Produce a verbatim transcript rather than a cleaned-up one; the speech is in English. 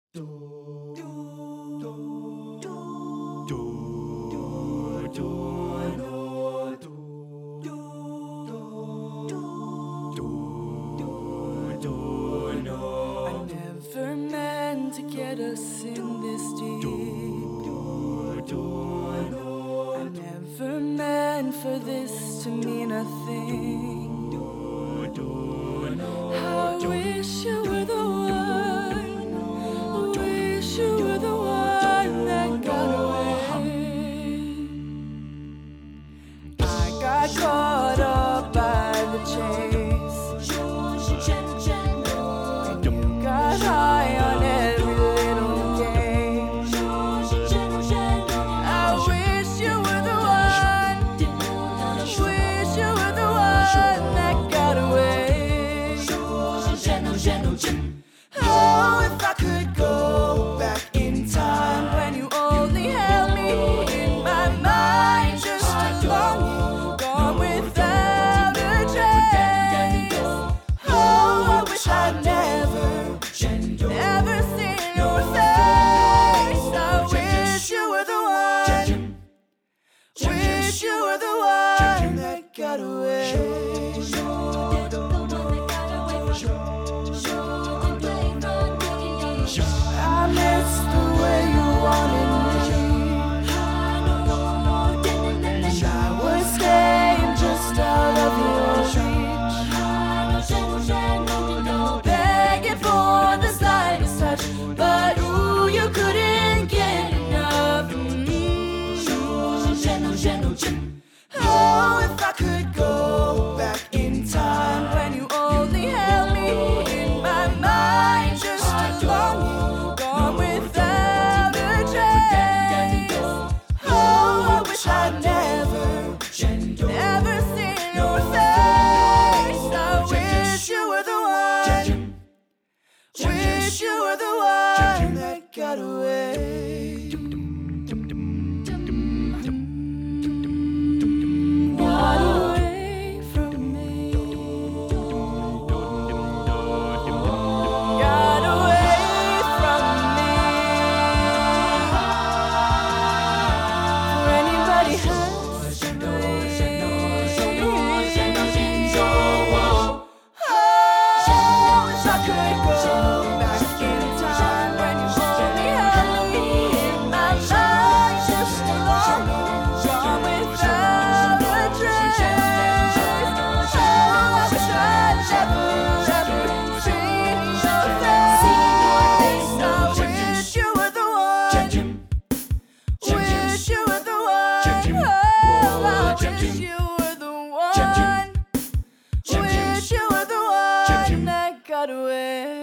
Do, do, do, do, do, do, do, do, do. I never meant to get us in this deep. I never meant for this to mean a thing. I wish you were the one. I wish you were the one that got away. I got caught up by the chase. And you got high on every little game. I wish you were the one. Wish you were the one that got away. Oh, if I could go back in time when you only held me in my mind, just a longing gone without a trace. Oh, I wish I'd never, never seen your face. I wish you were the one. Wish you were the one that got away. I miss the way you wanted me. And I was staying just out of your reach, begging for the slightest touch, but ooh, you couldn't get enough. Mm-hmm. Oh, if I could go back in time when you only held me in my mind, just a longing gone without a trace. Oh, I wish I'd never, never seen your face. I wish you were the one. Wish you were the one that got away. Got away from me. Got away from me. For anybody has to bleed. Oh, if I could go back in time when you only had me in my mind, just a longing gone without a trace. Oh, I wish I'd never, ever seen your face. I wish you were the one. Wish you were the one. Oh, I wish you were the one. Wish you were the one that got away.